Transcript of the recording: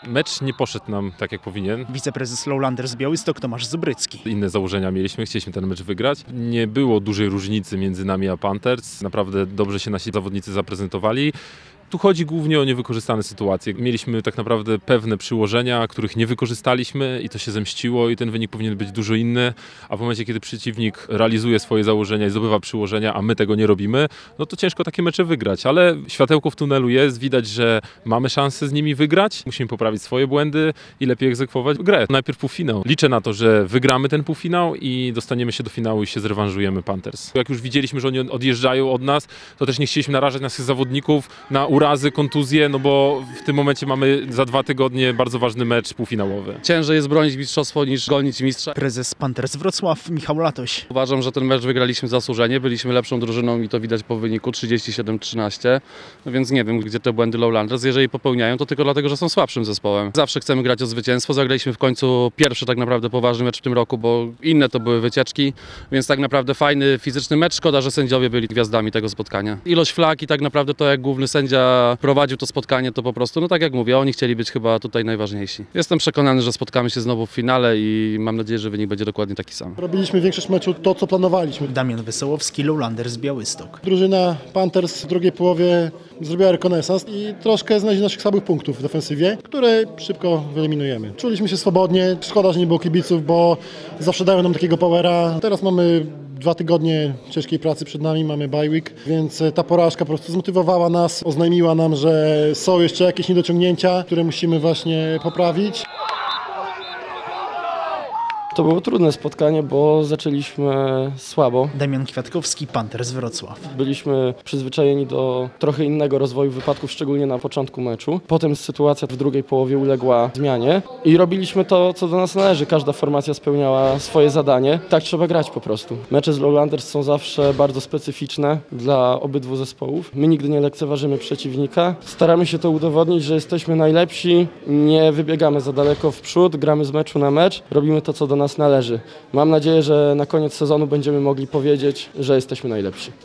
Mecz nie poszedł nam tak, jak powinien. Wiceprezes Lowlanders Białystok Tomasz Zybrycki. Inne założenia mieliśmy, chcieliśmy ten mecz wygrać. Nie było dużej różnicy między nami a Panthers. Naprawdę dobrze się nasi zawodnicy zaprezentowali. Tu chodzi głównie o niewykorzystane sytuacje. Mieliśmy tak naprawdę pewne przyłożenia, których nie wykorzystaliśmy i to się zemściło i ten wynik powinien być dużo inny, a w momencie, kiedy przeciwnik realizuje swoje założenia i zdobywa przyłożenia, a my tego nie robimy, no to ciężko takie mecze wygrać, ale światełko w tunelu jest, widać, że mamy szansę z nimi wygrać, musimy poprawić swoje błędy i lepiej egzekwować grę. Najpierw półfinał. Liczę na to, że wygramy ten półfinał i dostaniemy się do finału i się zrewanżujemy Panthers. Jak już widzieliśmy, że oni odjeżdżają od nas, to też nie chcieliśmy narażać naszych zawodników na urazy, kontuzje, no bo w tym momencie mamy za 2 tygodnie bardzo ważny mecz półfinałowy. Ciężej jest bronić mistrzostwo niż gonić mistrza. Prezes Panthers Wrocław Michał Latoś. Uważam, że ten mecz wygraliśmy zasłużenie, byliśmy lepszą drużyną i to widać po wyniku 37-13, no więc nie wiem, gdzie te błędy Lowlanders, jeżeli popełniają, to tylko dlatego, że są słabszym zespołem. Zawsze chcemy grać o zwycięstwo, zagraliśmy w końcu pierwszy tak naprawdę poważny mecz w tym roku, bo inne to były wycieczki, więc tak naprawdę fajny, fizyczny mecz, szkoda, że sędziowie byli gwiazdami tego spotkania. Ilość flag i tak naprawdę to, jak główny sędzia prowadził to spotkanie, to po prostu, no tak jak mówię, oni chcieli być chyba tutaj najważniejsi. Jestem przekonany, że spotkamy się znowu w finale i mam nadzieję, że wynik będzie dokładnie taki sam. Robiliśmy większość meczu to, co planowaliśmy. Damian Wesołowski, Lowlanders Białystok. Drużyna Panthers w drugiej połowie zrobiła rekonesans i troszkę znaleźli naszych słabych punktów w defensywie, które szybko wyeliminujemy. Czuliśmy się swobodnie, szkoda, że nie było kibiców, bo zawsze dają nam takiego powera. Teraz mamy 2 tygodnie ciężkiej pracy przed nami, mamy bye week, więc ta porażka po prostu zmotywowała nas, oznajmiła nam, że są jeszcze jakieś niedociągnięcia, które musimy właśnie poprawić. To było trudne spotkanie, bo zaczęliśmy słabo. Damian Kwiatkowski, Panthers Wrocław. Byliśmy przyzwyczajeni do trochę innego rozwoju wypadków, szczególnie na początku meczu. Potem sytuacja w drugiej połowie uległa zmianie i robiliśmy to, co do nas należy. Każda formacja spełniała swoje zadanie. Tak trzeba grać po prostu. Mecze z Lowlanders są zawsze bardzo specyficzne dla obydwu zespołów. My nigdy nie lekceważymy przeciwnika. Staramy się to udowodnić, że jesteśmy najlepsi. Nie wybiegamy za daleko w przód, gramy z meczu na mecz. Robimy to, co do nas należy. Mam nadzieję, że na koniec sezonu będziemy mogli powiedzieć, że jesteśmy najlepsi.